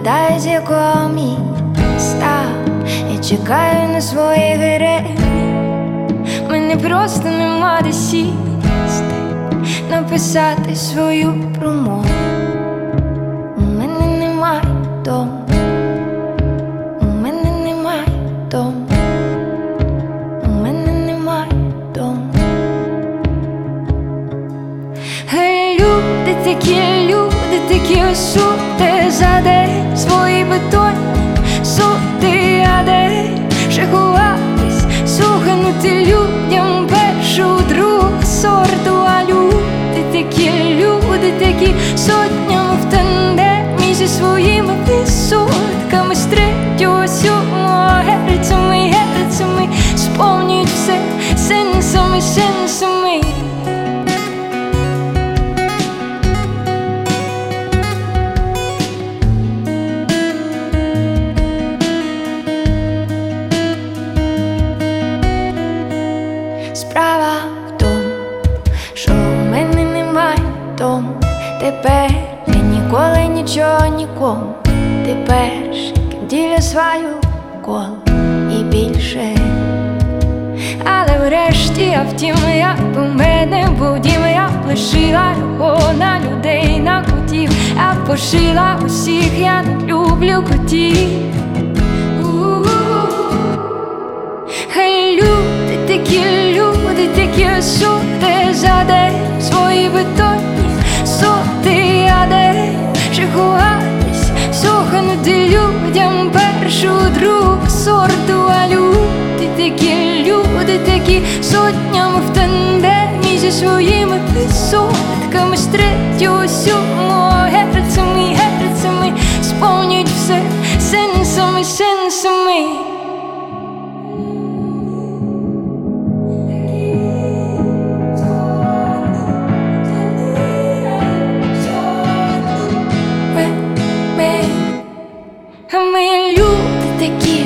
гадаю, з якого міста я чекаю на своїх героїв. Мені просто нема де сісти, написати свою промову. У мене немає дому, у мене немає дому, у мене немає дому. Гей, люди такі осуди, за день свої бетонні суди, а де ще ховатись, слухати людям першу, другу сорту. А люди такі сотнями в тандемі зі своїми висотками, з третього, сьомого герцами сповнюють все сенсами. Справа в тому, що в мене немає дому. Тепер я ніколи нічого нікому. Ти перший, ким ділю свою колу і більше. Але врешті, а втім, як у мене був дім, я лишила його на людей, на котів. Я пошила усіх, я не люблю котів. Хай люди такі осуди, за день свої бетонні суди, а де ще ховатись, слухати людям першу, другу сорту. А люди такі сотнями в тандемі зі своїми висотками, з третього, сьомого герцами сповнюють все сенсами. Ми люди такі